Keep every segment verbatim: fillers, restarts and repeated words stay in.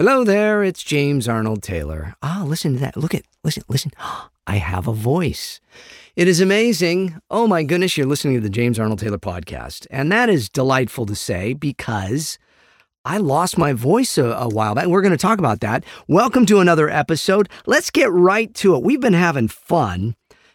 Hello there, it's James Arnold Taylor. Ah, listen to that. Look at, listen, listen. I have a voice. It is amazing. Oh my goodness, you're listening to the James Arnold Taylor podcast. And that is delightful to say because I lost my voice a, a while back. We're going to talk about that. Welcome to another episode. Let's get right to it. We've been having fun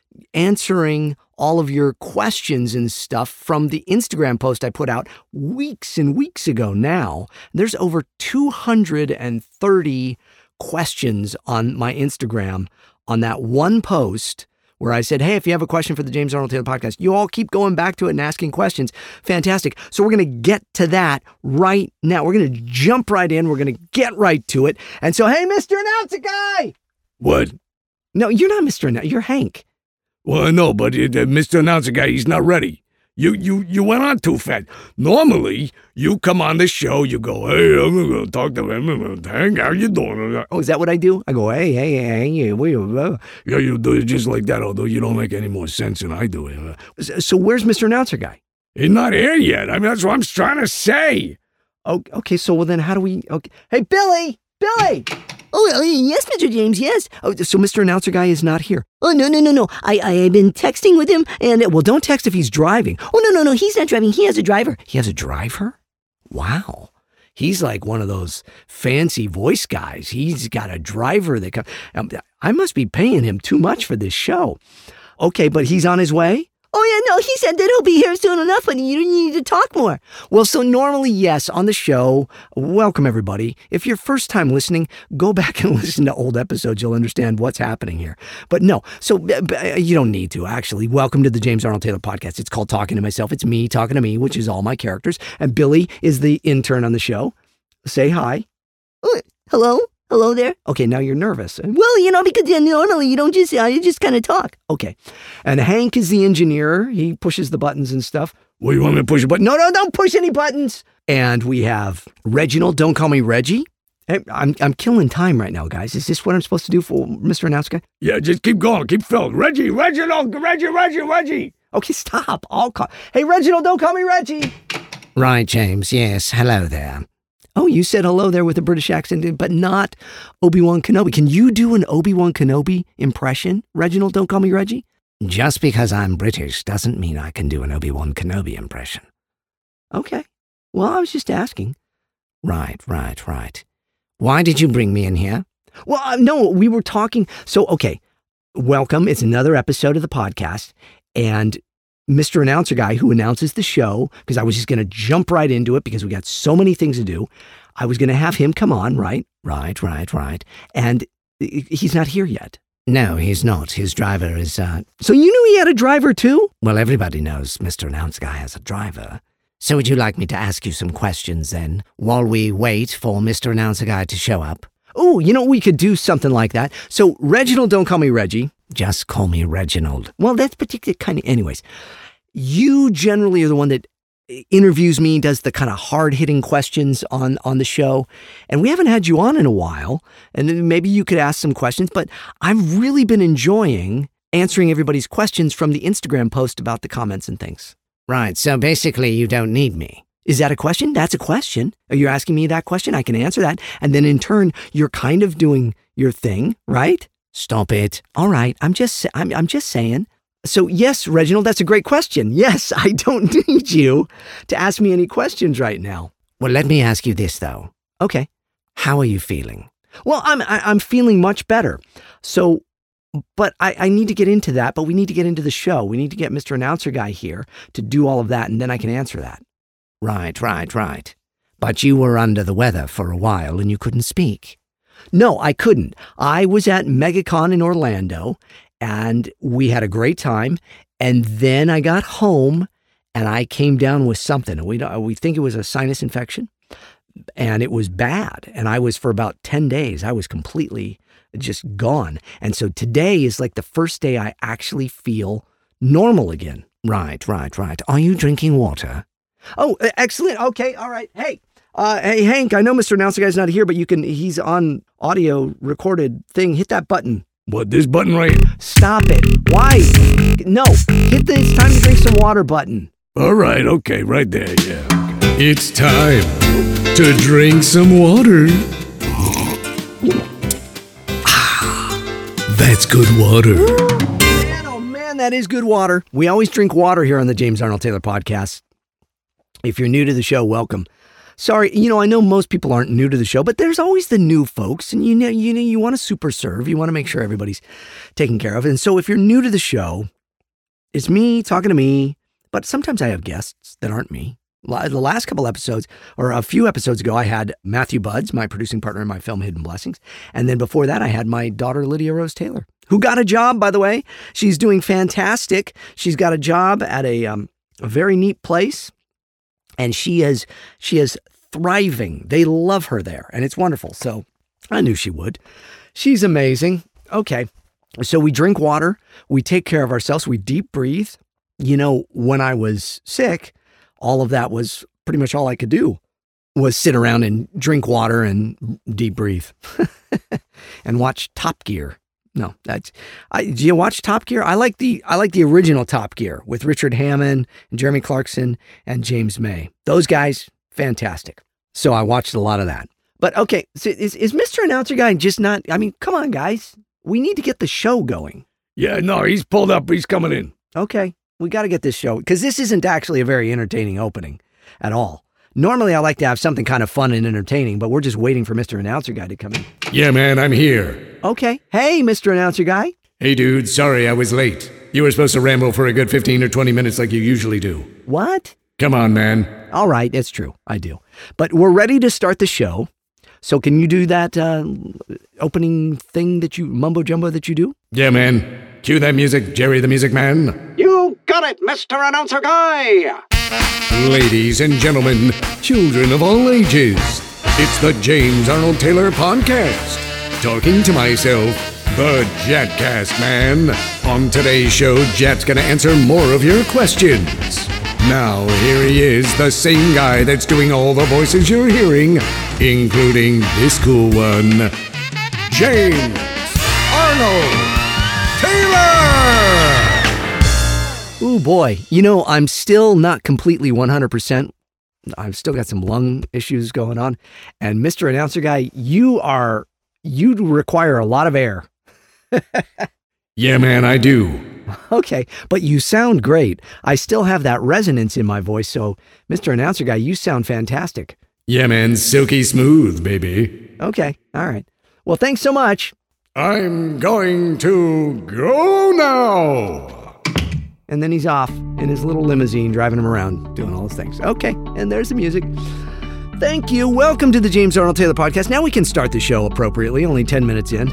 answering all of your questions and stuff from the Instagram post I put out weeks and weeks ago now. There's over two hundred thirty questions on my Instagram on that one post where I said, hey, if you have a question for the James Arnold Taylor podcast, you all keep going back to it and asking questions. Fantastic. So we're going to get to that right now. We're going to jump right in. We're going to get right to it. And so, hey, Mister Announcer Guy. What? No, you're not Mister Announcer. You're Hank. Well, I know, but uh, Mister Announcer Guy, he's not ready. You you you went on too fast. Normally, you come on the show, you go, hey, I'm going to talk to him. Hank, how you doing? Oh, is that what I do? I go, hey, hey, hey, hey, we, uh. Yeah, you do it just like that, although you don't make any more sense than I do. So where's Mister Announcer Guy? He's not here yet. I mean, that's what I'm trying to say. Oh, okay, so well then how do we, okay. Hey, Billy, Billy. Oh, uh, yes, Mister James, yes. Oh, so Mister Announcer Guy is not here. Oh, no, no, no, no. I, I have been texting with him and... Well, don't text if he's driving. Oh, no, no, no. He's not driving. He has a driver. He has a driver? Wow. He's like one of those fancy voice guys. He's got a driver that comes... Um, I must be paying him too much for this show. Okay, but he's on his way? Oh, yeah, no, he said that he'll be here soon enough and you need to talk more. Well, so normally, yes, on the show, welcome everybody. If you're first time listening, go back and listen to old episodes. You'll understand what's happening here. But no, so uh, you don't need to, actually. Welcome to the James Arnold Taylor podcast. It's called Talking to Myself. It's me talking to me, which is all my characters. And Billy is the intern on the show. Say hi. Oh, hello? Hello there? Okay, now you're nervous. Well, you know, because normally you don't just, uh, you just kind of talk. Okay. And Hank is the engineer. He pushes the buttons and stuff. Well, you want me to push a button? No, no, don't push any buttons. And we have Reginald. Don't call me Reggie. Hey, I'm I'm killing time right now, guys. Is this what I'm supposed to do for Mister Announcer Guy? Yeah, just keep going. Keep filling. Reggie, Reginald, Reggie, Reggie, Reggie. Okay, stop. I'll call. Hey, Reginald, don't call me Reggie. Right, James. Yes. Hello there. Oh, you said hello there with a British accent, but not Obi-Wan Kenobi. Can you do an Obi-Wan Kenobi impression? Reginald, don't call me Reggie? Just because I'm British doesn't mean I can do an Obi-Wan Kenobi impression. Okay. Well, I was just asking. Right, right, right. Why did you bring me in here? Well, uh, no, we were talking. So, okay, welcome. It's another episode of the podcast. And Mister Announcer Guy, who announces the show, because I was just going to jump right into it because we got so many things to do. I was going to have him come on, right? Right, right, right. And he's not here yet. No, he's not. His driver is, uh... So you knew he had a driver too? Well, everybody knows Mister Announcer Guy has a driver. So would you like me to ask you some questions then, while we wait for Mister Announcer Guy to show up? Oh, you know, we could do something like that. So, Reginald, don't call me Reggie. Just call me Reginald. Well, that's particular kind of... Anyways, you generally are the one that interviews me, does the kind of hard-hitting questions on, on the show. And we haven't had you on in a while. And then maybe you could ask some questions. But I've really been enjoying answering everybody's questions from the Instagram post about the comments and things. Right, so basically you don't need me. Is that a question? That's a question. Are you asking me that question? I can answer that. And then in turn, you're kind of doing your thing, right? Stop it. All right. I'm just, I'm, I'm just saying. So yes, Reginald, that's a great question. Yes, I don't need you to ask me any questions right now. Well, let me ask you this though. Okay. How are you feeling? Well, I'm, I, I'm feeling much better. So, but I, I need to get into that, but we need to get into the show. We need to get Mister Announcer Guy here to do all of that. And then I can answer that. Right, right, right. But you were under the weather for a while and you couldn't speak. No, I couldn't. I was at MegaCon in Orlando and we had a great time. And then I got home and I came down with something. We don't, we think it was a sinus infection and it was bad. And I was for about ten days, I was completely just gone. And so today is like the first day I actually feel normal again. Right, right, right. Are you drinking water? Oh, excellent. Okay. All right. Hey, uh, hey, Hank, I know Mister Announcer Guy's not here, but you can, he's on audio recorded thing. Hit that button. What, this button right here? Stop it. Why? No, hit the it's time to drink some water button. All right. Okay. Right there. Yeah. Okay. It's time to drink some water. That's good water. Man, oh man, that is good water. We always drink water here on the James Arnold Taylor Podcast. If you're new to the show, welcome. Sorry, you know, I know most people aren't new to the show, but there's always the new folks, and you know, you know, you want to super serve. You want to make sure everybody's taken care of. And so if you're new to the show, it's me talking to me, but sometimes I have guests that aren't me. The last couple episodes, or a few episodes ago, I had Matthew Buds, my producing partner in my film Hidden Blessings. And then before that, I had my daughter, Lydia Rose Taylor, who got a job, by the way. She's doing fantastic. She's got a job at a, um, a very neat place. And she is she is thriving. They love her there, and it's wonderful. So I knew she would. She's amazing. Okay, so we drink water. We take care of ourselves. We deep breathe. You know, when I was sick, all of that was pretty much all I could do was sit around and drink water and deep breathe and watch Top Gear. No, that's. I, do you watch Top Gear? I like the I like the original Top Gear with Richard Hammond and Jeremy Clarkson and James May. Those guys, fantastic. So I watched a lot of that. But okay, so is is Mister Announcer Guy just not? I mean, come on, guys. We need to get the show going. Yeah, no, he's pulled up. He's coming in. Okay, we got to get this show because this isn't actually a very entertaining opening at all. Normally, I like to have something kind of fun and entertaining, but we're just waiting for Mister Announcer Guy to come in. Yeah, man, I'm here. Okay. Hey, Mister Announcer Guy. Hey, dude, sorry I was late. You were supposed to ramble for a good fifteen or twenty minutes like you usually do. What? Come on, man. All right, it's true. I do. But we're ready to start the show. So can you do that uh, opening thing that you, mumbo jumbo that you do? Yeah, man. Cue that music, Jerry the Music Man. You got it, Mister Announcer Guy. Ladies and gentlemen, children of all ages, it's the James Arnold Taylor Podcast. Talking to myself, the Jatcast Man. On today's show, Jat's gonna answer more of your questions. Now, here he is, the same guy that's doing all the voices you're hearing, including this cool one, James Arnold Taylor! Ooh, boy. You know, I'm still not completely one hundred percent. I've still got some lung issues going on. And Mister Announcer Guy, you are, you require a lot of air. Yeah, man, I do. Okay, but you sound great. I still have that resonance in my voice. So, Mister Announcer Guy, you sound fantastic. Yeah, man, silky smooth, baby. Okay, all right. Well, thanks so much. I'm going to go now. And then he's off in his little limousine, driving him around, doing all those things. Okay, and there's the music. Thank you. Welcome to the James Arnold Taylor Podcast. Now we can start the show appropriately, only ten minutes in.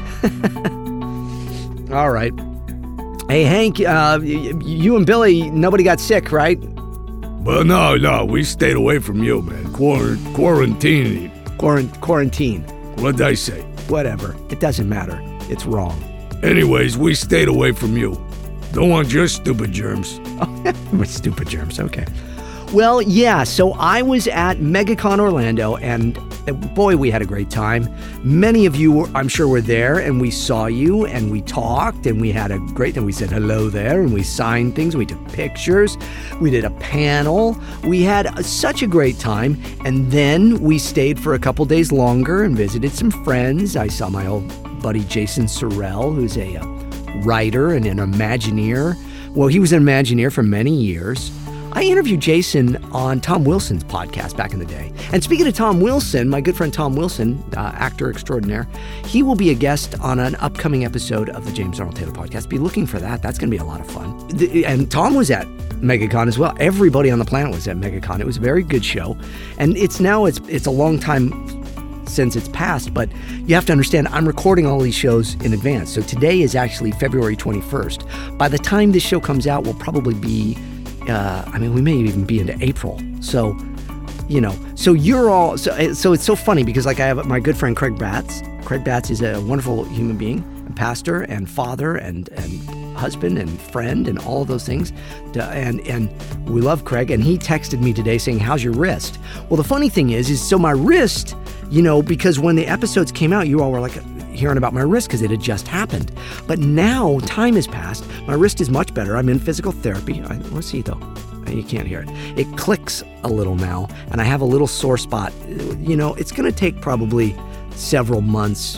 All right. Hey, Hank, uh, you and Billy, nobody got sick, right? Well, no, no, we stayed away from you, man. Quar- quarantine. Quarant- quarantine. What'd I say? Whatever. It doesn't matter. It's wrong. Anyways, we stayed away from you. Don't want your stupid germs. With stupid germs, okay. Well, yeah, so I was at MegaCon Orlando, and boy, we had a great time. Many of you, were, I'm sure, were there, and we saw you, and we talked, and we had a great, and we said hello there, and we signed things, we took pictures, we did a panel. We had such a great time, and then we stayed for a couple days longer and visited some friends. I saw my old buddy Jason Sorrell, who's a uh, writer and an Imagineer. Well, he was an Imagineer for many years. I interviewed Jason on Tom Wilson's podcast back in the day. And speaking of Tom Wilson, my good friend Tom Wilson, uh, actor extraordinaire, he will be a guest on an upcoming episode of the James Arnold Taylor Podcast. Be looking for that. That's going to be a lot of fun. The, and Tom was at MegaCon as well. Everybody on the planet was at MegaCon. It was a very good show. And it's now, it's it's a long time since it's passed, but you have to understand, I'm recording all these shows in advance. So today is actually February twenty-first. By the time this show comes out, we'll probably be Uh, I mean, we may even be into April. So, you know, so you're all, so, so it's so funny because like I have my good friend Craig Batts. Craig Batts is a wonderful human being, a pastor and father and, and husband and friend and all of those things. And, and we love Craig. And he texted me today saying, how's your wrist? Well, the funny thing is, is so my wrist, you know, because when the episodes came out, you all were like hearing about my wrist because it had just happened. But now time has passed. My wrist is much better. I'm in physical therapy. I, let's see though. You can't hear it. It clicks a little now, and I have a little sore spot. You know, it's going to take probably several months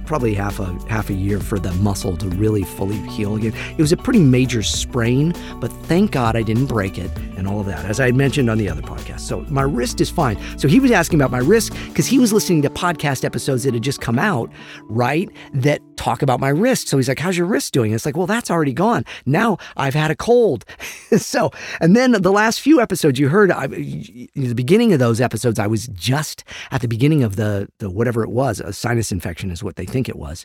probably half a half a year for the muscle to really fully heal again. It was a pretty major sprain, but thank God I didn't break it and all of that, as I had mentioned on the other podcast. So my wrist is fine. So he was asking about my wrist because he was listening to podcast episodes that had just come out, right, that talk about my wrist. So he's like, how's your wrist doing? And it's like, well, that's already gone. Now I've had a cold. So, and then the last few episodes you heard, I, the beginning of those episodes, I was just at the beginning of the, the whatever it was, a sinus infection is what they think it was.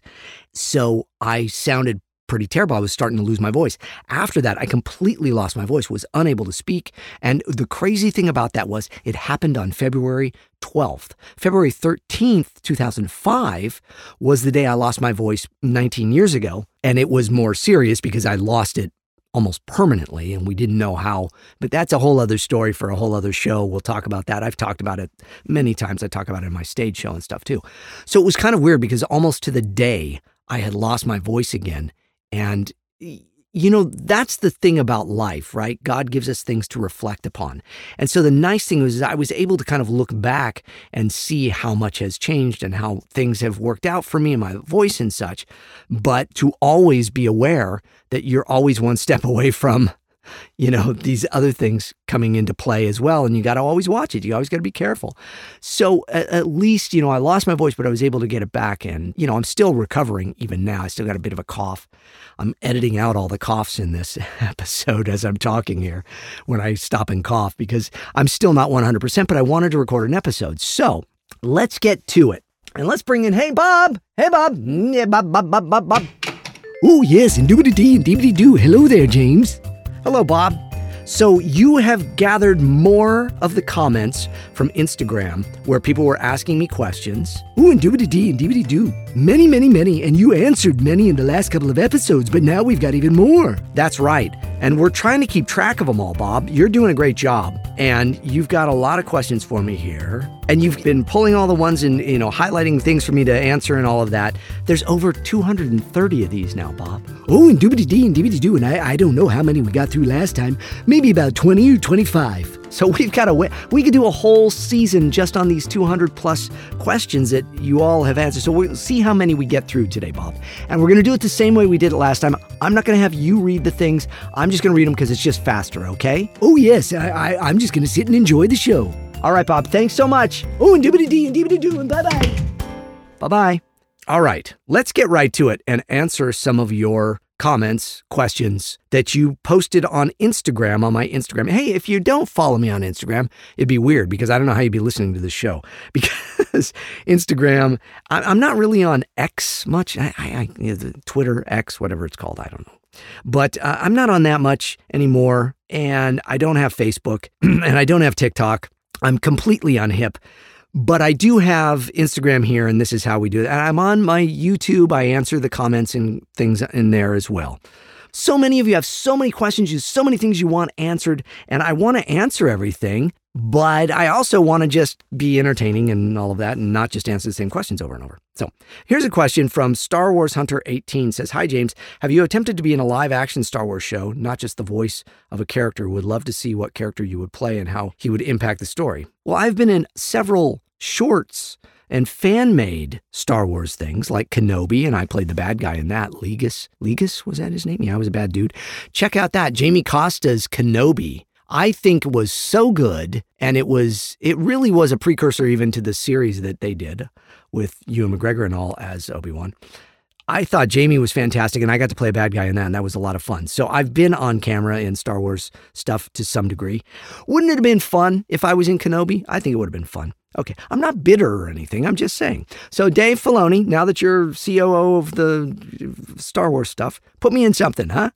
So I sounded pretty terrible. I was starting to lose my voice. After that, I completely lost my voice, was unable to speak. And the crazy thing about that was it happened on February twelfth. February thirteenth, two thousand five was the day I lost my voice nineteen years ago. And it was more serious because I lost it almost permanently and we didn't know how. But that's a whole other story for a whole other show. We'll talk about that. I've talked about it many times. I talk about it in my stage show and stuff too. So it was kind of weird because almost to the day I had lost my voice again. And, you know, that's the thing about life, right? God gives us things to reflect upon. And so the nice thing was I was able to kind of look back and see how much has changed and how things have worked out for me and my voice and such. But to always be aware that you're always one step away from, you know, these other things coming into play as well. And you got to always watch it. You always got to be careful. So at, at least, you know, I lost my voice, but I was able to get it back. And, you know, I'm still recovering even now. I still got a bit of a cough. I'm editing out all the coughs in this episode as I'm talking here when I stop and cough because I'm still not one hundred percent, but I wanted to record an episode. So let's get to it. And let's bring in, hey, Bob. Hey, Bob. Yeah, Bob, Bob, Bob, Bob, Bob. Oh, yes, and doobity-dee and deebity-doo. Hello there, James. Hello, Bob. So you have gathered more of the comments from Instagram where people were asking me questions. Ooh, and doobity-dee and deebity-doo. Many, many, many, and you answered many in the last couple of episodes, but now we've got even more. That's right. And we're trying to keep track of them all, Bob. You're doing a great job. And you've got a lot of questions for me here. And you've been pulling all the ones and, you know, highlighting things for me to answer and all of that. There's over two hundred thirty of these now, Bob. Oh, and doobity-dee and deebity-doo, and I, I don't know how many we got through last time. Maybe about twenty or twenty-five. So we've got to wait. We could do a whole season just on these two hundred plus questions that you all have answered. So we'll see how many we get through today, Bob. And we're going to do it the same way we did it last time. I'm not going to have you read the things. I'm just going to read them because it's just faster, okay? Oh, yes. I, I, I'm just going to sit and enjoy the show. All right, Bob. Thanks so much. Oh, and doobity-dee and deebity-doo, and bye-bye. Bye-bye. All right. Let's get right to it and answer some of your comments, questions that you posted on Instagram, on my Instagram. Hey, if you don't follow me on Instagram, it'd be weird because I don't know how you'd be listening to this show because Instagram, I'm not really on X much. I, I, I you know, Twitter, X, whatever it's called. I don't know. But uh, I'm not on that much anymore. And I don't have Facebook and I don't have TikTok. I'm completely unhip. But I do have Instagram here, and this is how we do it. And I'm on my YouTube. I answer the comments and things in there as well. So many of you have so many questions, you so many things you want answered, and I want to answer everything, but I also want to just be entertaining and all of that and not just answer the same questions over and over. So here's a question from Star Wars Hunter eighteen. Says, hi, James. Have you attempted to be in a live action Star Wars show, not just the voice of a character? Would love to see what character you would play and how he would impact the story. Well, I've been in several shorts and fan-made Star Wars things like Kenobi, and I played the bad guy in that. Legis, Legis, was that his name? Yeah, I was a bad dude. Check out that. Jamie Costa's Kenobi, I think was so good, and it was, it really was a precursor even to the series that they did with Ewan McGregor and all as Obi-Wan. I thought Jamie was fantastic, and I got to play a bad guy in that, and that was a lot of fun. So I've been on camera in Star Wars stuff to some degree. Wouldn't it have been fun if I was in Kenobi? I think it would have been fun. Okay, I'm not bitter or anything. I'm just saying. So Dave Filoni, now that you're C O O of the Star Wars stuff, put me in something, huh?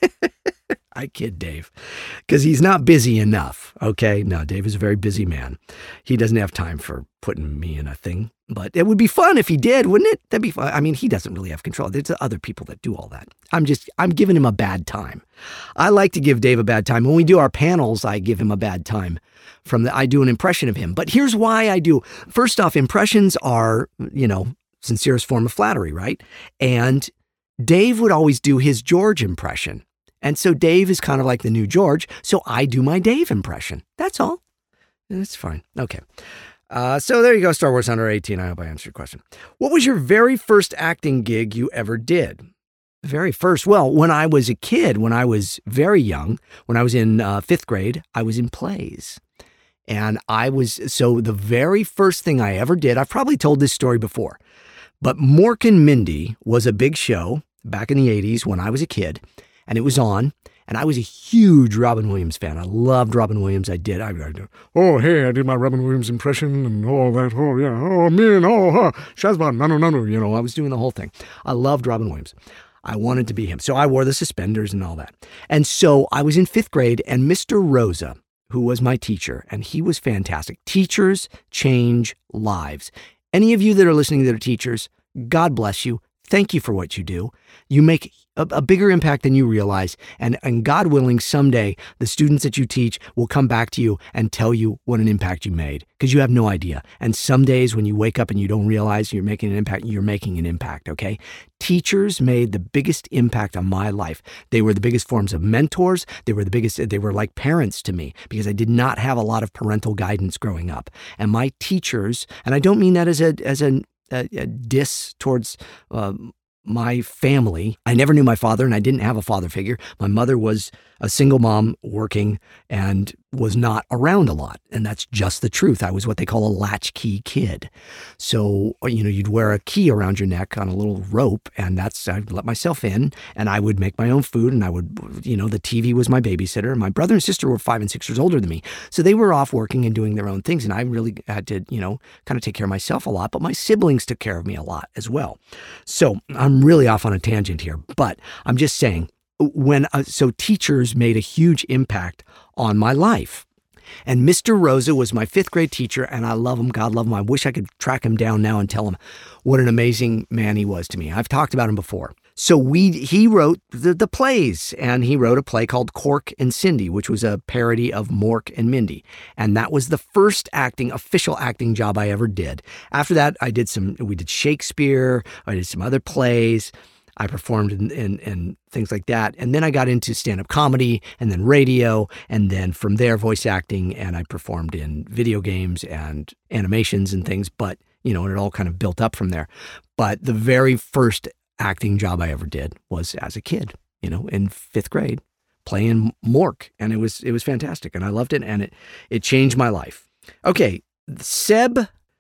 I kid Dave, because he's not busy enough, okay? No, Dave is a very busy man. He doesn't have time for putting me in a thing, but it would be fun if he did, wouldn't it? That'd be fun. I mean, he doesn't really have control. There's other people that do all that. I'm just, I'm giving him a bad time. I like to give Dave a bad time. When we do our panels, I give him a bad time. From the, I do an impression of him. But here's why I do. First off, impressions are, you know, sincerest form of flattery, right? And Dave would always do his George impression. And so Dave is kind of like the new George. So I do my Dave impression. That's all. That's fine. Okay. Uh, so there you go, Star Wars Under eighteen. I hope I answered your question. What was your very first acting gig you ever did? Very first? Well, when I was a kid, when I was very young, when I was in uh, fifth grade, I was in plays. And I was, so the very first thing I ever did, I've probably told this story before, but Mork and Mindy was a big show back in the eighties when I was a kid, and it was on, and I was a huge Robin Williams fan. I loved Robin Williams. I did. I, I Oh, hey, I did my Robin Williams impression and all that. Oh, yeah. Oh, me and oh, huh. Shazbon, no, no, no, no. You know, I was doing the whole thing. I loved Robin Williams. I wanted to be him. So I wore the suspenders and all that. And so I was in fifth grade, and Mister Rosa, who was my teacher, and he was fantastic. Teachers change lives. Any of you that are listening that are teachers, God bless you. Thank you for what you do. You make a, a bigger impact than you realize. And, and God willing, someday the students that you teach will come back to you and tell you what an impact you made, because you have no idea. And some days when you wake up and you don't realize you're making an impact, you're making an impact, okay? Teachers made the biggest impact on my life. They were the biggest forms of mentors. They were the biggest, they were like parents to me, because I did not have a lot of parental guidance growing up. And my teachers, and I don't mean that as a, as a, a, a diss towards uh, my family. I never knew my father, and I didn't have a father figure. My mother was a single mom working and was not around a lot. And that's just the truth. I was what they call a latchkey kid. So, you know, you'd wear a key around your neck on a little rope, and that's, I'd let myself in, and I would make my own food, and I would, you know, the T V was my babysitter. My brother and sister were five and six years older than me. So they were off working and doing their own things. And I really had to, you know, kind of take care of myself a lot, but my siblings took care of me a lot as well. So I'm really off on a tangent here, but I'm just saying, when uh, so teachers made a huge impact on my life. And Mister Rosa was my fifth grade teacher, and I love him. God love him. I wish I could track him down now and tell him what an amazing man he was to me. I've talked about him before. So we he wrote the, the plays, and he wrote a play called Cork and Cindy, which was a parody of Mork and Mindy. And that was the first acting, official acting job I ever did. After that, I did some, we did Shakespeare, I did some other plays. I performed in, in, in things like that. And then I got into stand-up comedy, and then radio, and then from there, voice acting, and I performed in video games and animations and things. But, you know, and it all kind of built up from there. But the very first acting job I ever did was as a kid, you know, in fifth grade, playing Mork. And it was it was fantastic, and I loved it, and it it changed my life. Okay, Seb,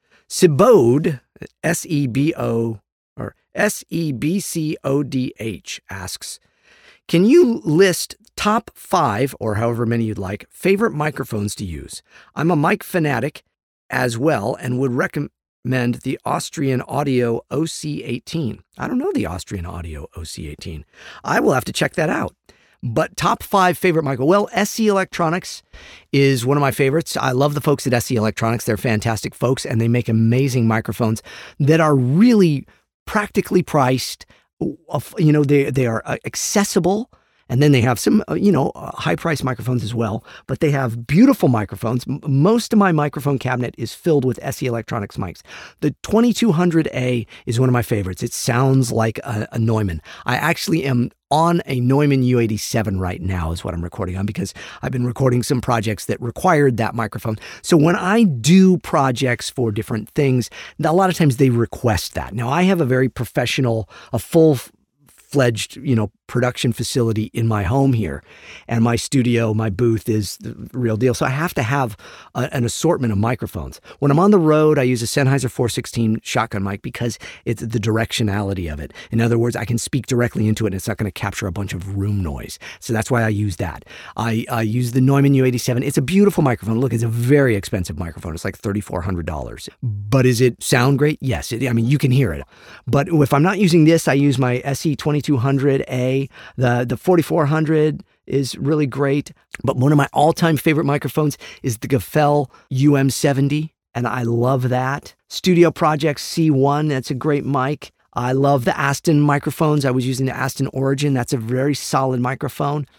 Sebode, S E B O, or S E B C O D H asks, can you list top five, or however many you'd like, favorite microphones to use? I'm a mic fanatic as well and would recommend the Austrian Audio O C eighteen. I don't know the Austrian Audio O C eighteen. I will have to check that out. But top five favorite micro. Well, S E Electronics is one of my favorites. I love the folks at S E Electronics. They're fantastic folks, and they make amazing microphones that are really practically priced. You know, they they are accessible, and then they have some, you know, high price microphones as well, but they have beautiful microphones. Most of my microphone cabinet is filled with S E Electronics mics. The twenty-two hundred A is one of my favorites. It sounds like a, a Neumann. I actually am on a Neumann U eighty-seven right now is what I'm recording on, because I've been recording some projects that required that microphone. So when I do projects for different things, a lot of times they request that. Now, I have a very professional, a full fledged, you know, production facility in my home here, and my studio, my booth is the real deal. So I have to have a, an assortment of microphones. When I'm on the road, I use a Sennheiser four sixteen shotgun mic because it's the directionality of it. In other words, I can speak directly into it, and it's not going to capture a bunch of room noise. So that's why I use that. I, I use the Neumann U eighty-seven. It's a beautiful microphone. Look, it's a very expensive microphone. It's like thirty-four hundred dollars. But is it sound great? Yes. It, I mean, you can hear it. But if I'm not using this, I use my S E twenty-two hundred A. The the forty-four hundred is really great, but one of my all-time favorite microphones is the Gefell U M seventy, and I love that. Studio Project C one, that's a great mic. I love the Aston microphones. I was using the Aston Origin. That's a very solid microphone.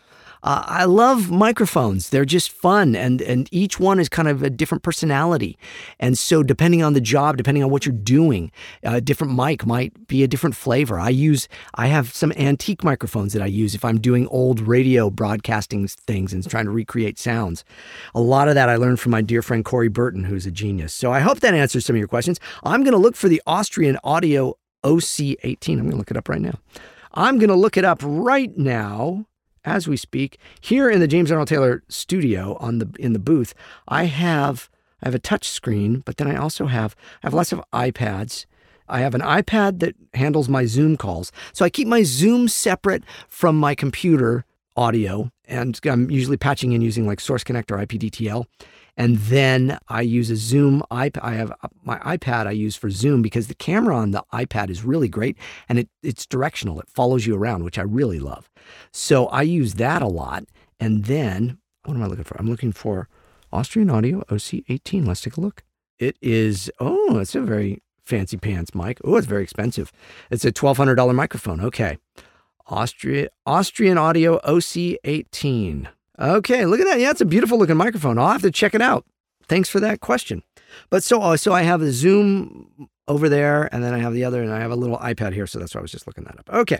Uh, I love microphones. They're just fun, and and each one is kind of a different personality. And so depending on the job, depending on what you're doing, a different mic might be a different flavor. I use, I have some antique microphones that I use if I'm doing old radio broadcasting things and trying to recreate sounds. A lot of that I learned from my dear friend Corey Burton, who's a genius. So I hope that answers some of your questions. I'm going to look for the Austrian Audio O C eighteen. I'm going to look it up right now. I'm going to look it up right now as we speak. Here in the James Arnold Taylor studio on the in the booth, I have I have a touch screen, but then I also have I have lots of iPads. I have an iPad that handles my Zoom calls. So I keep my Zoom separate from my computer audio, and I'm usually patching in using like Source Connect or I P D T L. And then I use a Zoom iPad. I have my iPad I use for Zoom because the camera on the iPad is really great, and it, it's directional. It follows you around, which I really love. So I use that a lot. And then, what am I looking for? I'm looking for Austrian Audio O C eighteen. Let's take a look. It is, oh, it's a very fancy pants mic. Oh, it's very expensive. It's a twelve hundred dollars microphone. Okay. Austria, Austrian Audio O C eighteen. Okay, look at that. Yeah, it's a beautiful looking microphone. I'll have to check it out. Thanks for that question. But so, uh, so I have the Zoom over there, and then I have the other, and I have a little iPad here, so that's why I was just looking that up. Okay.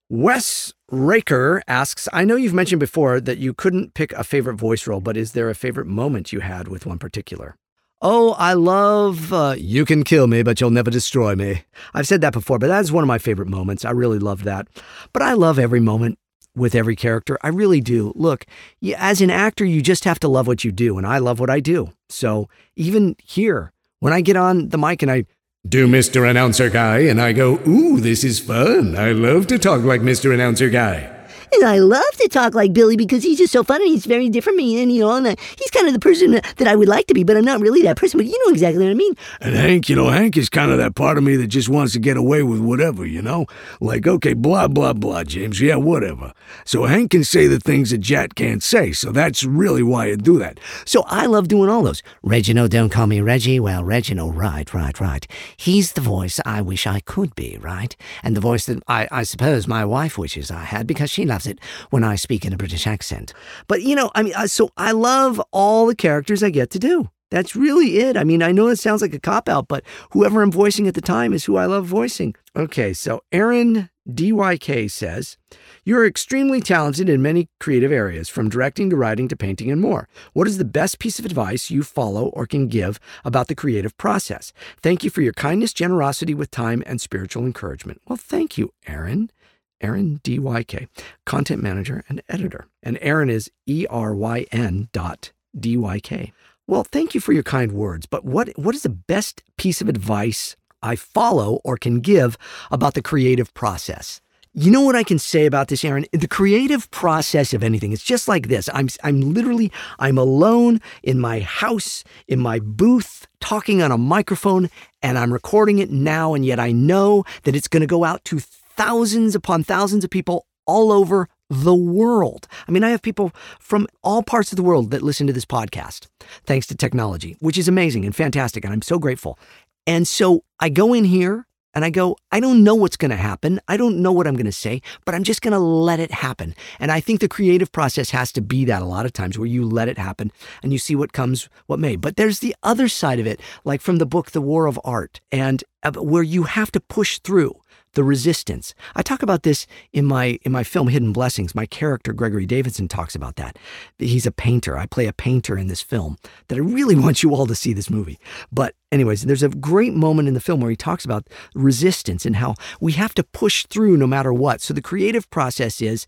Wes Raker asks, I know you've mentioned before that you couldn't pick a favorite voice role, but is there a favorite moment you had with one particular? Oh, I love, uh, you can kill me, but you'll never destroy me. I've said that before, but that's one of my favorite moments. I really love that. But I love every moment with every character. I really do. Look, you, as an actor, you just have to love what you do, and I love what I do. So even here, when I get on the mic and I do Mister Announcer Guy, and I go, ooh, this is fun. I love to talk like Mister Announcer Guy. And I love to talk like Billy because he's just so fun and he's very different from me. And, you know, and, uh, he's kind of the person that I would like to be, but I'm not really that person. But you know exactly what I mean. And Hank, you know, Hank is kind of that part of me that just wants to get away with whatever, you know? Like, okay, blah, blah, blah, James. Yeah, whatever. So Hank can say the things that Jet can't say. So that's really why I do that. So I love doing all those. Reginald, don't call me Reggie. Well, Reginald, right, right, right. He's the voice I wish I could be, right? And the voice that I, I suppose my wife wishes I had because she loves it when I speak in a British accent. But, you know, I mean, so I love all the characters I get to do. That's really it. I mean, I know it sounds like a cop-out, but whoever I'm voicing at the time is who I love voicing. Okay, so Aaron D Y K says, you're extremely talented in many creative areas, from directing to writing to painting and more. What is the best piece of advice you follow or can give about the creative process? Thank you for your kindness, generosity with time, and spiritual encouragement. Well, thank you, Aaron. Aaron D Y K, content manager and editor. And Aaron is E R Y N dot D Y K. Well, thank you for your kind words, but what what is the best piece of advice I follow or can give about the creative process? You know what I can say about this, Aaron? The creative process of anything, it's just like this. I'm I'm literally, I'm alone in my house, in my booth, talking on a microphone, and I'm recording it now, and yet I know that it's going to go out to thousands upon thousands of people all over the world. I mean, I have people from all parts of the world that listen to this podcast, thanks to technology, which is amazing and fantastic, and I'm so grateful. And so I go in here and I go, I don't know what's going to happen. I don't know what I'm going to say, but I'm just going to let it happen. And I think the creative process has to be that a lot of times, where you let it happen and you see what comes, what may. But there's the other side of it, like from the book, The War of Art, and uh, where you have to push through the resistance. I talk about this in my in my film Hidden Blessings. My character, Gregory Davidson, talks about that. He's a painter. I play a painter in this film that I really want you all to see this movie. But anyways, there's a great moment in the film where he talks about resistance and how we have to push through no matter what. So the creative process is,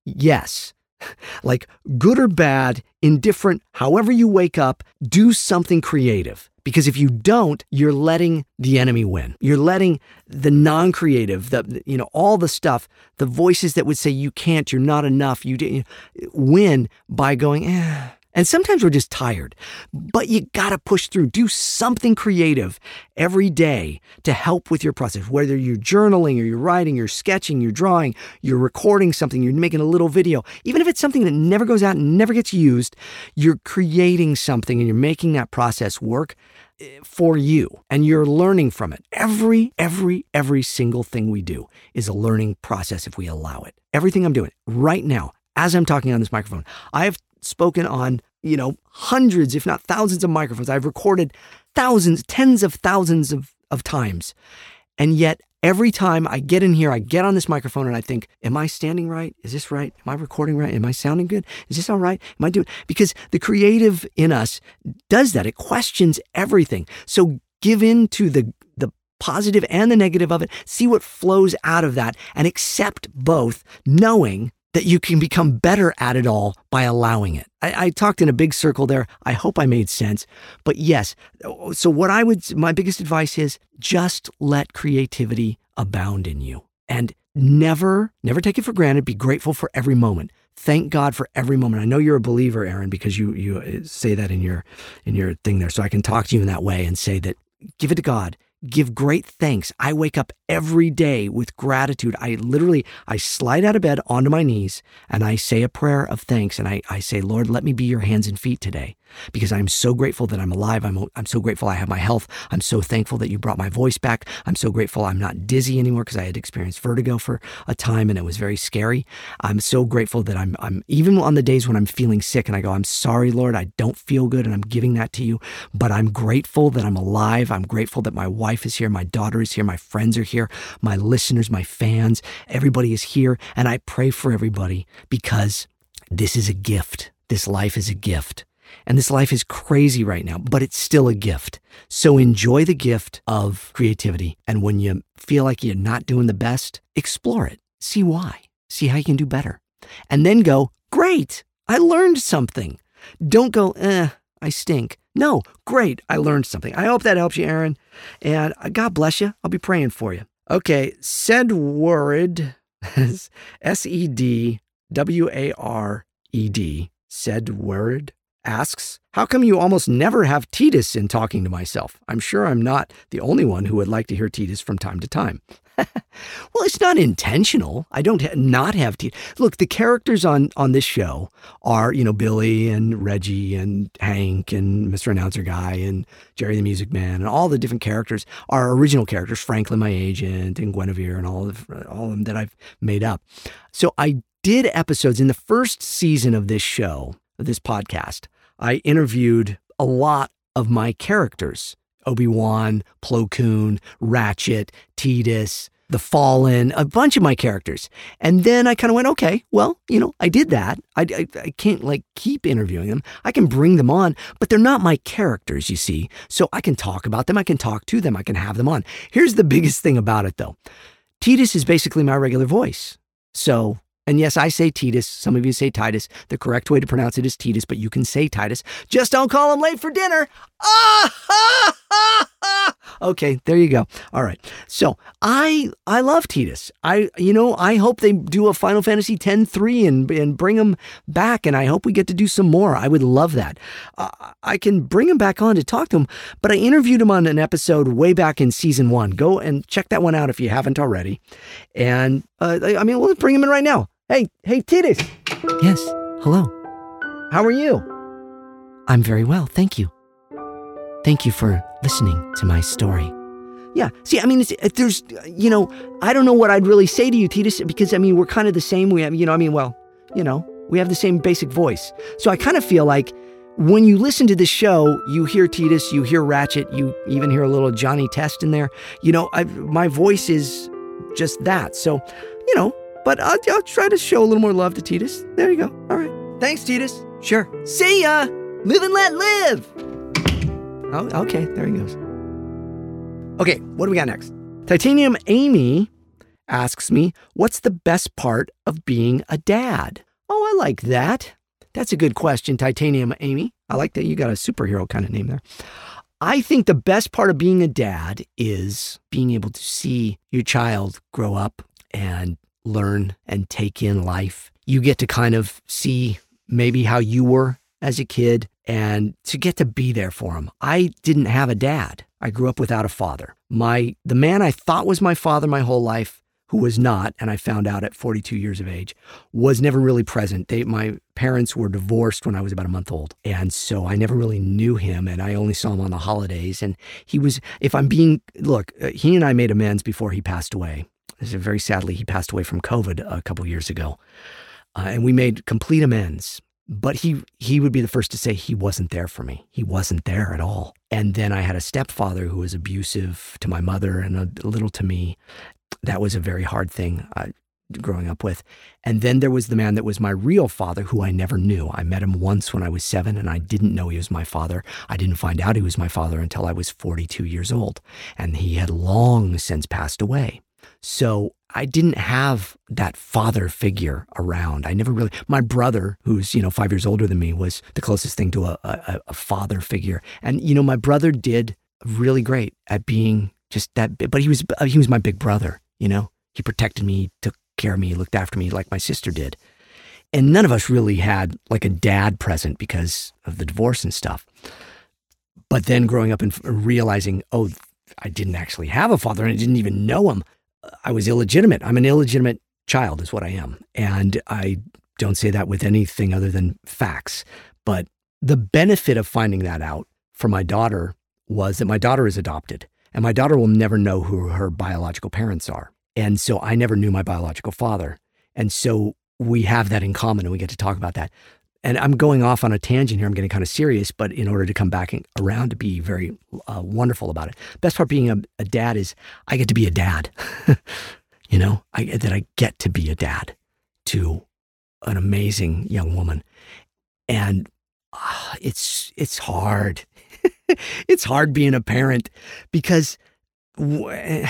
yes, like good or bad, indifferent, however you wake up, do something creative. Because if you don't, you're letting the enemy win. You're letting the non-creative, the you know, all the stuff, the voices that would say you can't, you're not enough, you didn't win by going, eh. And sometimes we're just tired, but you gotta push through. Do something creative every day to help with your process, whether you're journaling or you're writing, you're sketching, you're drawing, you're recording something, you're making a little video. Even if it's something that never goes out and never gets used, you're creating something and you're making that process work for you, and you're learning from it. Every, every, every single thing we do is a learning process if we allow it. Everything I'm doing right now, as I'm talking on this microphone. I have spoken on, you know, hundreds, if not thousands of microphones. I've recorded thousands, tens of thousands of, of times. And yet every time I get in here, I get on this microphone and I think, am I standing right? Is this right? Am I recording right? Am I sounding good? Is this all right? Am I doing? Because the creative in us does that. It questions everything. So give in to the, the positive and the negative of it. See what flows out of that and accept both, knowing that you can become better at it all by allowing it. I, I talked in a big circle there. I hope I made sense. But yes, so what I would, my biggest advice is just let creativity abound in you. And never, never take it for granted. Be grateful for every moment. Thank God for every moment. I know you're a believer, Aaron, because you you say that in your in your thing there. So I can talk to you in that way and say that, give it to God. Give great thanks. I wake up every day with gratitude. I literally, I slide out of bed onto my knees and I say a prayer of thanks. And I, I say, Lord, let me be your hands and feet today, because I'm so grateful that I'm alive. I'm, I'm so grateful I have my health. I'm so thankful that you brought my voice back. I'm so grateful I'm not dizzy anymore, because I had experienced vertigo for a time and it was very scary. I'm so grateful that I'm, I'm even on the days when I'm feeling sick and I go, I'm sorry, Lord, I don't feel good, and I'm giving that to you, but I'm grateful that I'm alive. I'm grateful that my wife is here, my daughter is here, my friends are here, my listeners, my fans, everybody is here. And I pray for everybody, because this is a gift. This life is a gift. And this life is crazy right now, but it's still a gift. So enjoy the gift of creativity. And when you feel like you're not doing the best, explore it. See why. See how you can do better. And then go, great, I learned something. Don't go, eh, I stink. No, great, I learned something. I hope that helps you, Aaron. And God bless you. I'll be praying for you. Okay, Sedward, S E D W A R E D, Sedward, asks, how come you almost never have Titus in Talking to Myself? I'm sure I'm not the only one who would like to hear Titus from time to time. Well, it's not intentional. I don't ha- not have Titus. Look, the characters on, on this show are, you know, Billy and Reggie and Hank and Mister Announcer Guy and Jerry the Music Man, and all the different characters are original characters, Franklin, my agent, and Guinevere, and all of, all of them that I've made up. So I did episodes in the first season of this show, of this podcast. I interviewed a lot of my characters. Obi-Wan, Plo Koon, Ratchet, Titus, The Fallen, a bunch of my characters. And then I kind of went, okay, well, you know, I did that. I, I, I can't like keep interviewing them. I can bring them on, but they're not my characters, you see. So I can talk about them. I can talk to them. I can have them on. Here's the biggest thing about it, though. Titus is basically my regular voice. So, and yes, I say Titus. Some of you say Titus. The correct way to pronounce it is Titus, but you can say Titus. Just don't call him late for dinner. Ah, ha, ha, ha. Okay, there you go. All right. So I I love Titus. I you know I hope they do a Final Fantasy X three and and bring him back, and I hope we get to do some more. I would love that. Uh, I can bring him back on to talk to him, but I interviewed him on an episode way back in season one. Go and check that one out if you haven't already. And uh, I mean, let's bring him in right now. Hey, hey, Titus. Yes, hello. How are you? I'm very well, thank you. Thank you for listening to my story. Yeah. See, I mean, it's, it, there's, you know, I don't know what I'd really say to you, Titus, because, I mean, we're kind of the same. We have, you know, I mean, well, you know, we have the same basic voice. So I kind of feel like when you listen to this show, you hear Titus, you hear Ratchet, you even hear a little Johnny Test in there. You know, I, my voice is just that. So, you know, but I'll, I'll try to show a little more love to Titus. There you go. All right. Thanks, Titus. Sure. See ya. Live and let live. Oh, okay. There he goes. Okay. What do we got next? Titanium Amy asks me, what's the best part of being a dad? Oh, I like that. That's a good question, Titanium Amy. I like that you got a superhero kind of name there. I think the best part of being a dad is being able to see your child grow up and learn and take in life. You get to kind of see maybe how you were as a kid and to get to be there for him. I didn't have a dad. I grew up without a father. My the man I thought was my father my whole life, who was not, and I found out at forty-two years of age, was never really present. They, my parents were divorced when I was about a month old. And so I never really knew him, and I only saw him on the holidays. And he was, if I'm being, look, uh, he and I made amends before he passed away. Very sadly, he passed away from COVID a couple years ago. uh, and we made complete amends. But he he would be the first to say he wasn't there for me. He wasn't there at all. And then I had a stepfather who was abusive to my mother and a little to me. That was a very hard thing uh, growing up with. And then there was the man that was my real father, who I never knew. I met him once when I was seven, and I didn't know he was my father. I didn't find out he was my father until I was forty-two years old. And he had long since passed away. So I didn't have that father figure around. I never really, my brother, who's, you know, five years older than me, was the closest thing to a, a, a father figure. And, you know, my brother did really great at being just that, but he was, he was my big brother, you know, he protected me, took care of me, looked after me like my sister did. And none of us really had like a dad present because of the divorce and stuff. But then growing up and realizing, oh, I didn't actually have a father and I didn't even know him. I was illegitimate. I'm an illegitimate child is what I am. And I don't say that with anything other than facts. But the benefit of finding that out for my daughter was that my daughter is adopted. And my daughter will never know who her biological parents are. And so I never knew my biological father. And so we have that in common and we get to talk about that. And I'm going off on a tangent here. I'm getting kind of serious, but in order to come back around to be very uh, wonderful about it. Best part being a, a dad is I get to be a dad, you know, I, that I get to be a dad to an amazing young woman. And uh, it's, it's hard. It's hard being a parent because w-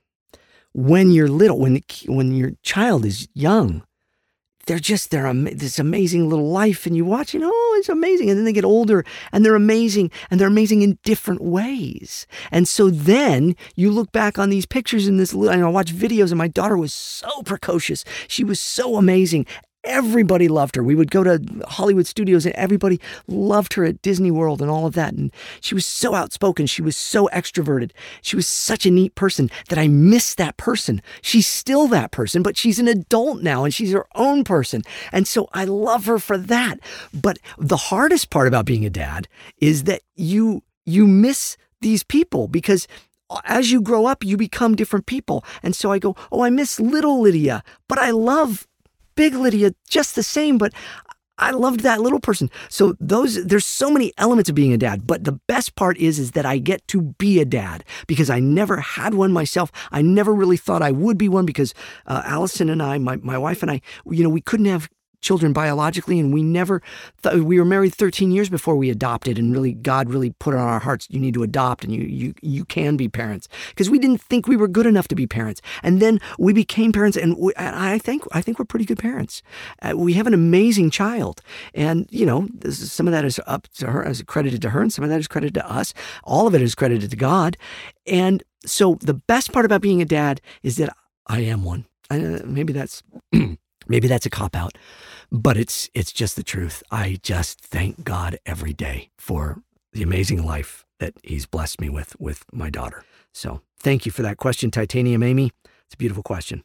when you're little, when, the, when your child is young, they're just, they're am- this amazing little life and you watch it, oh, it's amazing. And then they get older and they're amazing and they're amazing in different ways. And so then you look back on these pictures in this, little, I know, I watch videos and my daughter was so precocious. She was so amazing. Everybody loved her. We would go to Hollywood studios and everybody loved her at Disney World and all of that. And she was so outspoken. She was so extroverted. She was such a neat person that I miss that person. She's still that person, but she's an adult now and she's her own person. And so I love her for that. But the hardest part about being a dad is that you, you miss these people because as you grow up, you become different people. And so I go, oh, I miss little Lydia, but I love big Lydia just the same, but I loved that little person. So those, there's so many elements of being a dad, but the best part is, is that I get to be a dad because I never had one myself. I never really thought I would be one because uh, Allison and I, my, my wife and I, you know, we couldn't have children biologically, and we never thought, we were married thirteen years before we adopted, and really God really put on our hearts, you need to adopt and you you you can be parents, because we didn't think we were good enough to be parents. And then we became parents, and, we, and I think I think we're pretty good parents. Uh, we have an amazing child, and you know, this is, some of that is up to her, is credited to her, and some of that is credited to us. All of it is credited to God. And so the best part about being a dad is that I am one. Uh, maybe that's maybe that's a cop-out, but it's it's just the truth. I just thank God every day for the amazing life that he's blessed me with with my daughter. So thank you for that question, Titanium Amy. It's a beautiful question.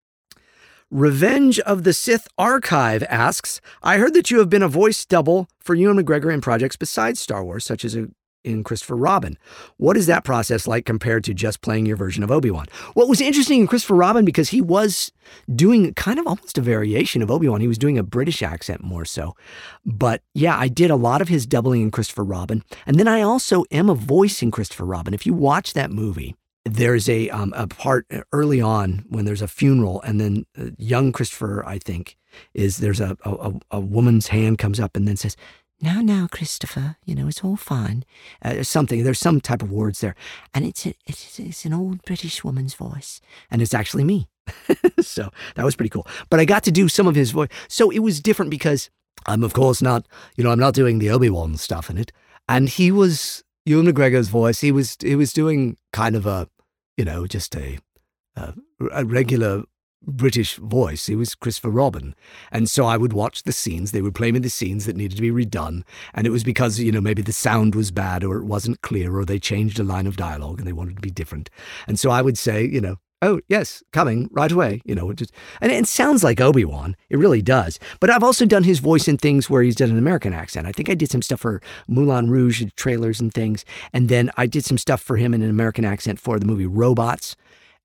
Revenge of the Sith Archive asks, I heard that you have been a voice double for Ewan McGregor in projects besides Star Wars, such as a in Christopher Robin. What is that process like compared to just playing your version of Obi-Wan? What was interesting in Christopher Robin, because he was doing kind of almost a variation of Obi-Wan. He was doing a British accent more so. But yeah, I did a lot of his doubling in Christopher Robin. And then I also am a voice in Christopher Robin. If you watch that movie, there's a um, a part early on when there's a funeral, and then uh, young Christopher, I think, is there's a, a, a woman's hand comes up and then says, now, now, Christopher, you know, it's all fine. Uh, something, there's some type of words there. And it's, a, it's it's an old British woman's voice. And it's actually me. So that was pretty cool. But I got to do some of his voice. So it was different because I'm, of course, not, you know, I'm not doing the Obi-Wan stuff in it. And he was, Ewan McGregor's voice, he was, he was doing kind of a, you know, just a, a, a regular British voice. He was Christopher Robin. And so I would watch the scenes. They would play me the scenes that needed to be redone. And it was because, you know, maybe the sound was bad or it wasn't clear or they changed a line of dialogue and they wanted to be different. And so I would say, you know, oh, yes, coming right away, you know, just, and it sounds like Obi-Wan. It really does. But I've also done his voice in things where he's done an American accent. I think I did some stuff for Moulin Rouge trailers and things. And then I did some stuff for him in an American accent for the movie Robots.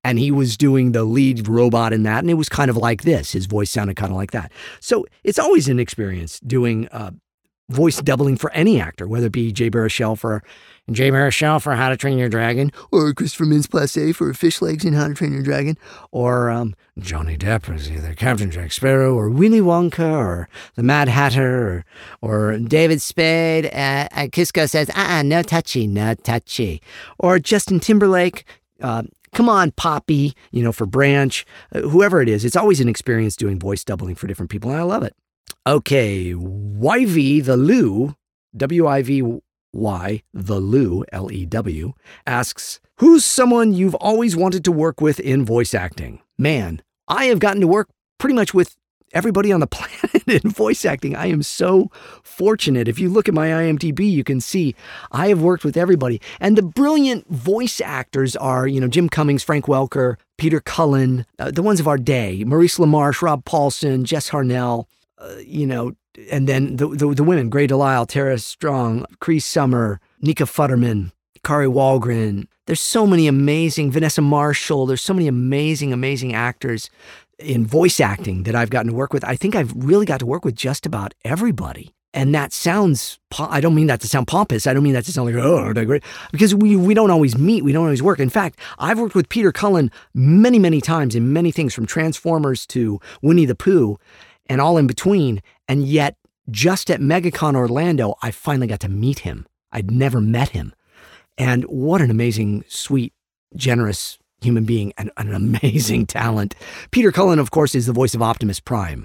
And he was doing the lead robot in that, and it was kind of like this. His voice sounded kind of like that. So it's always an experience doing uh, voice doubling for any actor, whether it be Jay Baruchel for Jay Baruchel for How to Train Your Dragon, or Christopher Mintz-Plasse for Fish Legs in How to Train Your Dragon, or um, Johnny Depp as either Captain Jack Sparrow, or Willy Wonka, or the Mad Hatter, or, or David Spade at, at Kisco says, uh-uh, no touchy, no touchy. Or Justin Timberlake, uh, come on, Poppy, you know, for Branch, uh, whoever it is. It's always an experience doing voice doubling for different people, and I love it. Okay, Y V the Lou, W I V Y the Lou, L E W, asks, who's someone you've always wanted to work with in voice acting? Man, I have gotten to work pretty much with everybody on the planet in voice acting. I am so fortunate. If you look at my I M D B, you can see I have worked with everybody. And the brilliant voice actors are, you know, Jim Cummings, Frank Welker, Peter Cullen, uh, the ones of our day, Maurice LaMarche, Rob Paulson, Jess Harnell, uh, you know, and then the, the the women, Grey Delisle, Tara Strong, Cree Summer, Nika Futterman, Kari Wahlgren. There's so many amazing, Vanessa Marshall. There's so many amazing, amazing actors in voice acting that I've gotten to work with. I think I've really got to work with just about everybody. And that sounds, I don't mean that to sound pompous. I don't mean that to sound like, oh, aren't I great? Because we, we don't always meet. We don't always work. In fact, I've worked with Peter Cullen many, many times in many things, from Transformers to Winnie the Pooh and all in between. And yet, just at MegaCon Orlando, I finally got to meet him. I'd never met him. And what an amazing, sweet, generous human being, and an amazing talent. Peter Cullen, of course, is the voice of Optimus Prime.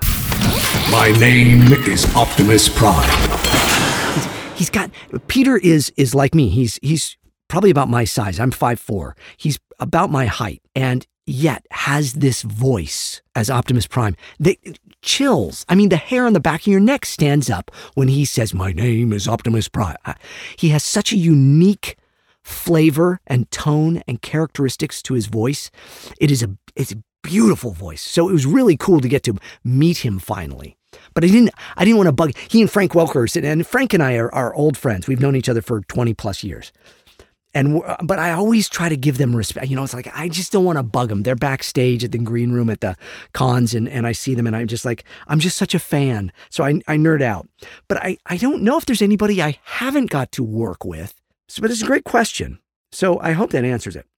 My name is Optimus Prime. He's, he's got, Peter is is like me. He's he's probably about my size. I'm five foot four. He's about my height, and yet has this voice as Optimus Prime that chills. I mean, the hair on the back of your neck stands up when he says, my name is Optimus Prime. He has such a unique flavor and tone and characteristics to his voice. It is a it's a beautiful voice. So it was really cool to get to meet him finally. But I didn't I didn't want to bug. He and Frank Welker are sitting, and Frank and I are, are old friends. We've known each other for twenty plus years. And but I always try to give them respect. You know, it's like I just don't want to bug them. They're backstage at the green room at the cons, and, and I see them, and I'm just like, I'm just such a fan. So I I nerd out. But I, I don't know if there's anybody I haven't got to work with. So, but it's a great question. So I hope that answers it.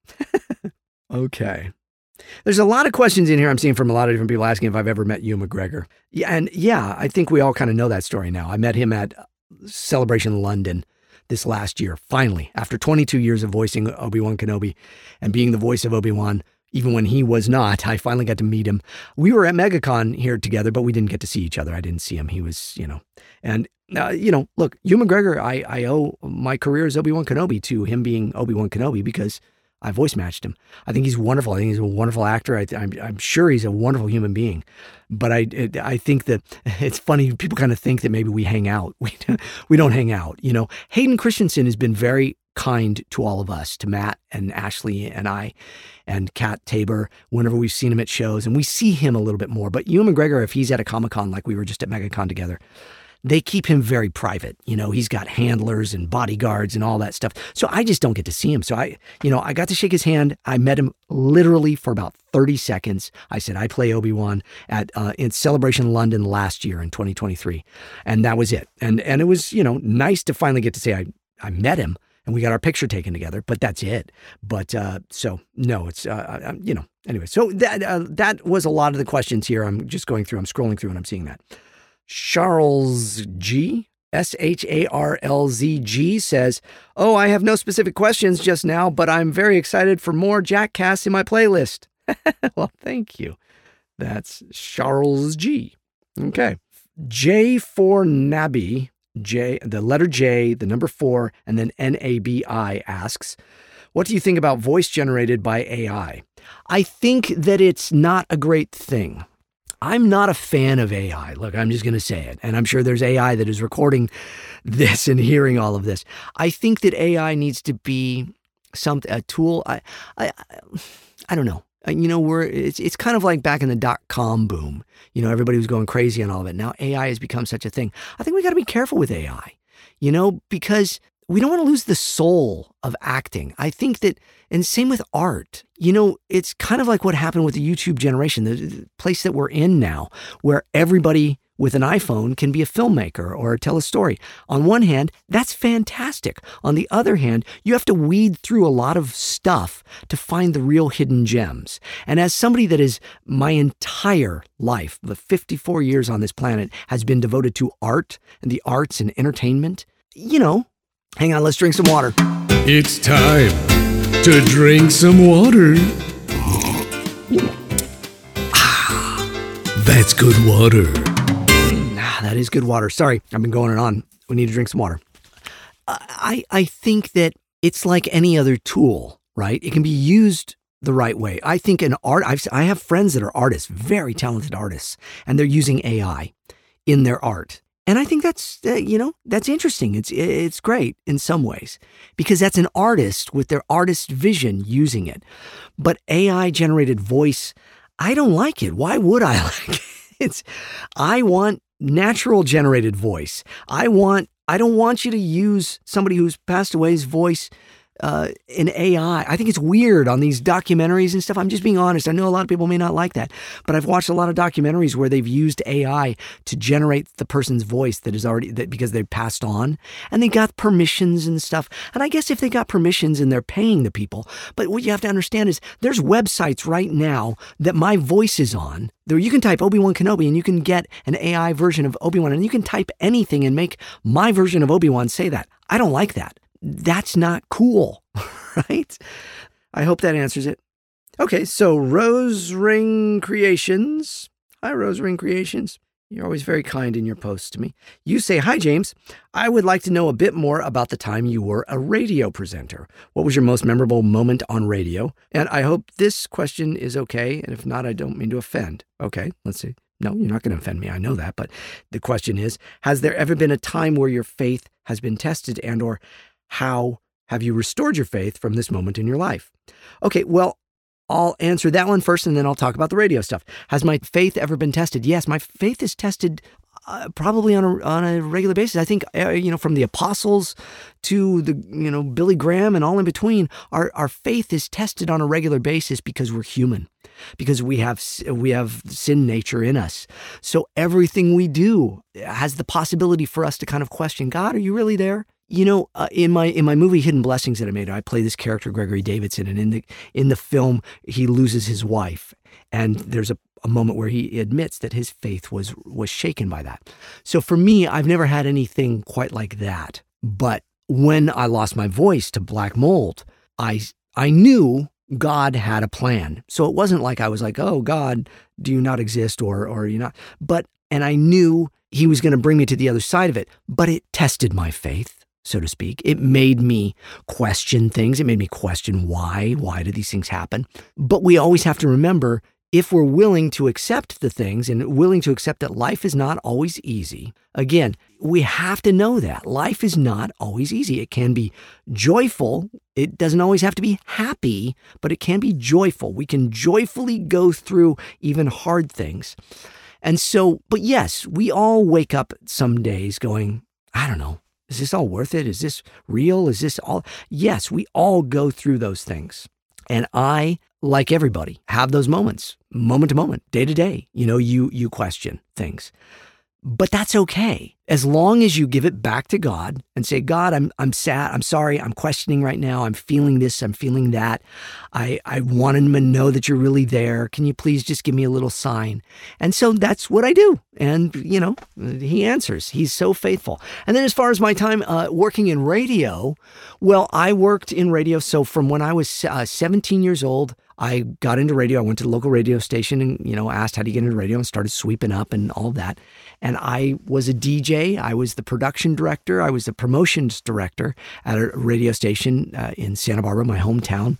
Okay. There's a lot of questions in here I'm seeing from a lot of different people asking if I've ever met Ewan McGregor. Yeah, and yeah, I think we all kind of know that story now. I met him at Celebration London this last year, finally, after twenty-two years of voicing Obi-Wan Kenobi and being the voice of Obi-Wan, even when he was not. I finally got to meet him. We were at MegaCon here together, but we didn't get to see each other. I didn't see him. He was, you know, and Uh, you know, look, Ewan McGregor, I, I owe my career as Obi-Wan Kenobi to him being Obi-Wan Kenobi because I voice matched him. I think he's wonderful. I think he's a wonderful actor. I, I'm, I'm sure he's a wonderful human being. But I, it, I think that it's funny. People kind of think that maybe we hang out. We, we don't hang out. You know, Hayden Christensen has been very kind to all of us, to Matt and Ashley and I and Kat Tabor, whenever we've seen him at shows, and we see him a little bit more. But Ewan McGregor, if he's at a Comic-Con like we were just at MegaCon together, they keep him very private. You know, he's got handlers and bodyguards and all that stuff. So I just don't get to see him. So I, you know, I got to shake his hand. I met him literally for about thirty seconds. I said, I play Obi-Wan at, uh, in Celebration London last year in twenty twenty-three. And that was it. And, and it was, you know, nice to finally get to say I, I met him and we got our picture taken together, but that's it. But, uh, so no, it's, uh, you know, anyway, so that, uh, that was a lot of the questions here. I'm just going through, I'm scrolling through and I'm seeing that. Charles G, S H A R L Z G says, oh, I have no specific questions just now, but I'm very excited for more JackCasts in my playlist. Well, thank you. That's Charles G. Okay. J for Nabi, J, the letter J, the number four, and then N A B I asks, what do you think about voice generated by A I? I think that it's not a great thing. I'm not a fan of A I. Look, I'm just going to say it. And I'm sure there's A I that is recording this and hearing all of this. I think that A I needs to be some a tool. I, I, I don't know. You know, we're it's it's kind of like back in the dot-com boom. You know, everybody was going crazy on all of it. Now A I has become such a thing. I think we got to be careful with A I. You know, because we don't want to lose the soul of acting. I think that, and same with art, you know, it's kind of like what happened with the YouTube generation, the place that we're in now, where everybody with an iPhone can be a filmmaker or tell a story. On one hand, that's fantastic. On the other hand, you have to weed through a lot of stuff to find the real hidden gems. And as somebody that is my entire life, the fifty-four years on this planet, has been devoted to art and the arts and entertainment, you know, hang on, let's drink some water. It's time to drink some water. Ah, that's good water. Ah, that is good water. Sorry, I've been going on. We need to drink some water. I, I think that it's like any other tool, right? It can be used the right way. I think an art, I've, I have friends that are artists, very talented artists, and they're using A I in their art. And I think that's, uh, you know, that's interesting. It's it's great in some ways because that's an artist with their artist vision using it. But A I-generated voice, I don't like it. Why would I like it? It's, I want natural generated voice. I want, I don't want you to use somebody who's passed away's voice uh, in A I. I think it's weird on these documentaries and stuff. I'm just being honest. I know a lot of people may not like that, but I've watched a lot of documentaries where they've used A I to generate the person's voice that is already, that because they've passed on and they got permissions and stuff. And I guess if they got permissions and they're paying the people, but what you have to understand is there's websites right now that my voice is on. There, you can type Obi-Wan Kenobi and you can get an A I version of Obi-Wan, and you can type anything and make my version of Obi-Wan say that. I don't like that. That's not cool, right? I hope that answers it. Okay, so Rose Ring Creations. Hi, Rose Ring Creations. You're always very kind in your posts to me. You say, hi, James. I would like to know a bit more about the time you were a radio presenter. What was your most memorable moment on radio? And I hope this question is okay. And if not, I don't mean to offend. Okay, let's see. No, you're not going to offend me. I know that. But the question is, has there ever been a time where your faith has been tested, and or how have you restored your faith from this moment in your life? Okay, well, I'll answer that one first, and then I'll talk about the radio stuff. Has my faith ever been tested? Yes, my faith is tested uh, probably on a on a regular basis. I think, uh, you know, from the apostles to the, you know, Billy Graham and all in between, our, our faith is tested on a regular basis because we're human, because we have we have sin nature in us. So everything we do has the possibility for us to kind of question, God, are you really there? You know, uh, in my in my movie Hidden Blessings that I made, I play this character Gregory Davidson, and in the in the film he loses his wife, and there's a, a moment where he admits that his faith was was shaken by that. So for me, I've never had anything quite like that. But when I lost my voice to black mold, I I knew God had a plan. So it wasn't like I was like, oh God, do you not exist, or or you not? But and I knew He was going to bring me to the other side of it. But it tested my faith, so to speak. It made me question things. It made me question why. Why do these things happen? But we always have to remember, if we're willing to accept the things and willing to accept that life is not always easy, again, we have to know that life is not always easy. It can be joyful. It doesn't always have to be happy, but it can be joyful. We can joyfully go through even hard things. And so, but yes, we all wake up some days going, I don't know, is this all worth it? Is this real? Is this all? Yes, we all go through those things. And I, like everybody, have those moments, moment to moment, day to day. You know, you you question things. But that's okay. As long as you give it back to God and say, God, I'm I'm sad. I'm sorry. I'm questioning right now. I'm feeling this. I'm feeling that. I, I want him to know that you're really there. Can you please just give me a little sign? And so that's what I do. And, you know, he answers. He's so faithful. And then as far as my time uh, working in radio, well, I worked in radio. So from when I was uh, seventeen years old, I got into radio. I went to the local radio station and, you know, asked how to get into radio and started sweeping up and all that. And I was a D J. I was the production director. I was the promotions director at a radio station uh, in Santa Barbara, my hometown,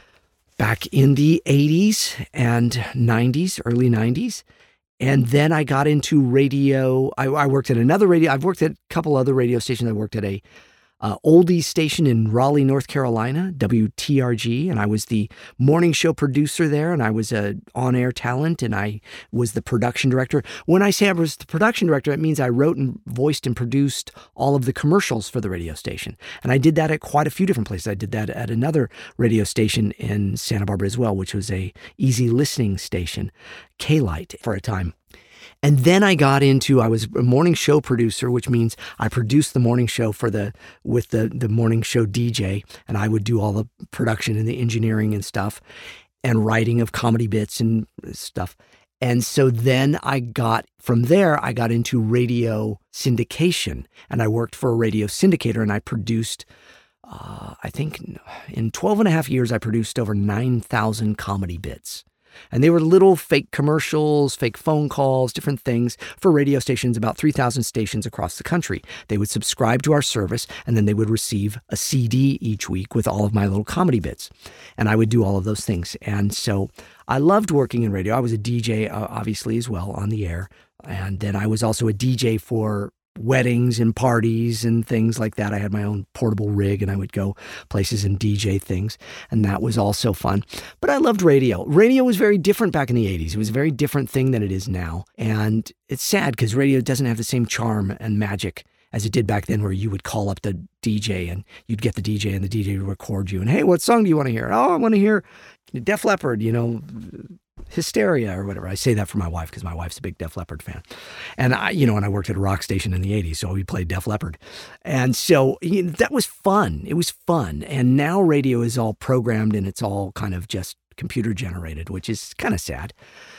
back in the eighties and nineties, early nineties. And then I got into radio. I, I worked at another radio. I've worked at a couple other radio stations. I worked at a uh, oldies station in Raleigh, North Carolina, W T R G, and I was the morning show producer there, and I was a on-air talent, and I was the production director. When I say I was the production director, it means I wrote and voiced and produced all of the commercials for the radio station, and I did that at quite a few different places. I did that at another radio station in Santa Barbara as well, which was a easy listening station, K-Lite, for a time. And then I got into, I was a morning show producer, which means I produced the morning show for the, with the, the morning show D J, and I would do all the production and the engineering and stuff and writing of comedy bits and stuff. And so then I got, from there, I got into radio syndication, and I worked for a radio syndicator, and I produced, uh, I think in twelve and a half years, I produced over nine thousand comedy bits. And they were little fake commercials, fake phone calls, different things for radio stations, about three thousand stations across the country. They would subscribe to our service, and then they would receive a C D each week with all of my little comedy bits. And I would do all of those things. And so I loved working in radio. I was a D J, uh, obviously, as well, on the air. And then I was also a D J for weddings and parties and things like that. I had my own portable rig, and I would go places and D J things, and that was also fun. But I loved radio. Radio was very different back in the eighties. It was a very different thing than it is now. And it's sad because radio doesn't have the same charm and magic as it did back then, where you would call up the D J and you'd get the D J and the D J would record you. And, hey, what song do you want to hear? Oh, I want to hear Def Leppard, you know, Hysteria or whatever. I say that for my wife because my wife's a big Def Leppard fan. And I, you know, and I worked at a rock station in the eighties, so we played Def Leppard. And so you know, that was fun. It was fun. And now radio is all programmed and it's all kind of just computer generated, which is kind of sad.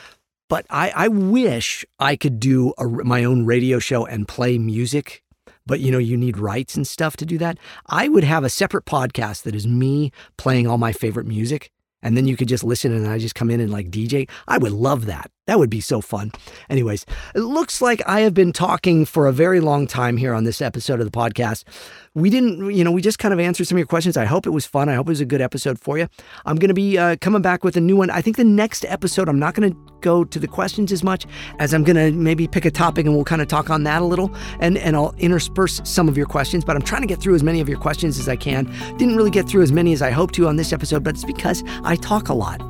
But I, I wish I could do a, my own radio show and play music. But, you know, you need rights and stuff to do that. I would have a separate podcast that is me playing all my favorite music. And then you could just listen and I just come in and like D J. I would love that. That would be so fun. Anyways, it looks like I have been talking for a very long time here on this episode of the podcast. We didn't, you know, we just kind of answered some of your questions. I hope it was fun. I hope it was a good episode for you. I'm going to be uh, coming back with a new one. I think the next episode, I'm not going to go to the questions as much as I'm going to maybe pick a topic and we'll kind of talk on that a little. And, and I'll intersperse some of your questions, but I'm trying to get through as many of your questions as I can. Didn't really get through as many as I hoped to on this episode, but it's because I talk a lot.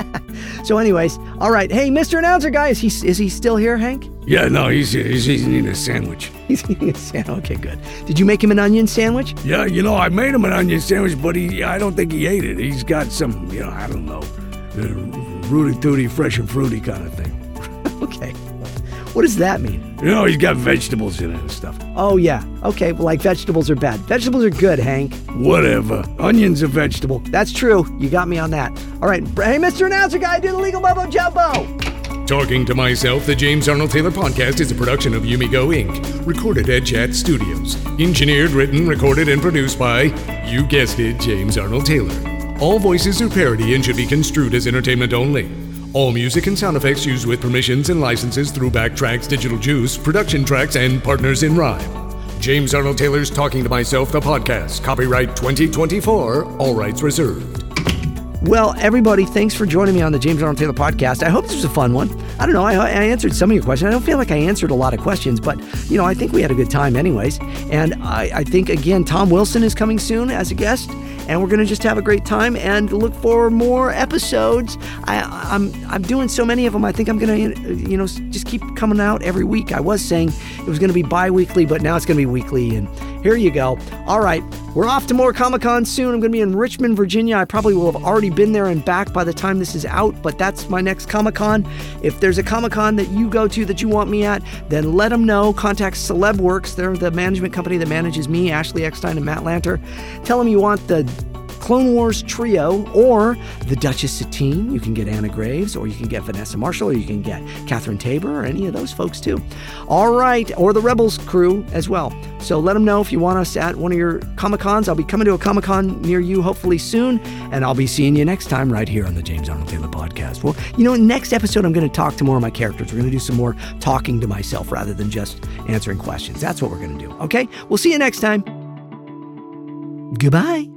So anyways, all right. Hey, Mister Announcer guy, is he, is he still here, Hank? Yeah, no, he's he's, he's eating a sandwich. He's eating a sandwich. Okay, good. Did you make him an onion sandwich? Yeah, you know, I made him an onion sandwich, but he I don't think he ate it. He's got some, you know, I don't know, uh, rooty tooty, fresh and fruity kind of thing. Okay. What does that mean? You know, he's got vegetables in it and stuff. Oh, yeah. Okay, well, like vegetables are bad. Vegetables are good, Hank. Whatever. Onion's a vegetable. That's true. You got me on that. All right. Hey, Mister Announcer guy, do the legal mumbo jumbo. Talking to Myself, the James Arnold Taylor Podcast is a production of Yumigo Incorporated. Recorded at Chat Studios. Engineered, written, recorded, and produced by, you guessed it, James Arnold Taylor. All voices are parody and should be construed as entertainment only. All music and sound effects used with permissions and licenses through Backtracks, Digital Juice, Production Tracks, and Partners in Rhyme. James Arnold Taylor's Talking to Myself, the Podcast. Copyright twenty twenty-four. All rights reserved. Well, everybody, thanks for joining me on the James Arnold Taylor Podcast. I hope this was a fun one. I don't know, I, I answered some of your questions. I don't feel like I answered a lot of questions, but, you know, I think we had a good time anyways. And I, I think, again, Tom Wilson is coming soon as a guest, and we're going to just have a great time and look for more episodes. I, I'm I'm doing so many of them, I think I'm going to, you know, just keep coming out every week. I was saying it was going to be bi-weekly, but now it's going to be weekly, and here you go. All right, we're off to more Comic-Con soon. I'm going to be in Richmond, Virginia. I probably will have already been there and back by the time this is out, but that's my next Comic-Con. If there's a Comic-Con that you go to that you want me at, then let them know. Contact CelebWorks. They're the management company that manages me, Ashley Eckstein, and Matt Lanter. Tell them you want the Clone Wars trio or the Duchess Satine. You can get Anna Graves, or you can get Vanessa Marshall, or you can get Catherine Tabor, or any of those folks too. All right, or the Rebels crew as well. So let them know if you want us at one of your Comic-Cons. I'll be coming to a Comic-Con near you hopefully soon, and I'll be seeing you next time right here on the James Arnold Taylor Podcast. Well, you know, next episode I'm going to talk to more of my characters. We're going to do some more talking to myself rather than just answering questions. That's what we're going to do, okay? We'll see you next time. Goodbye.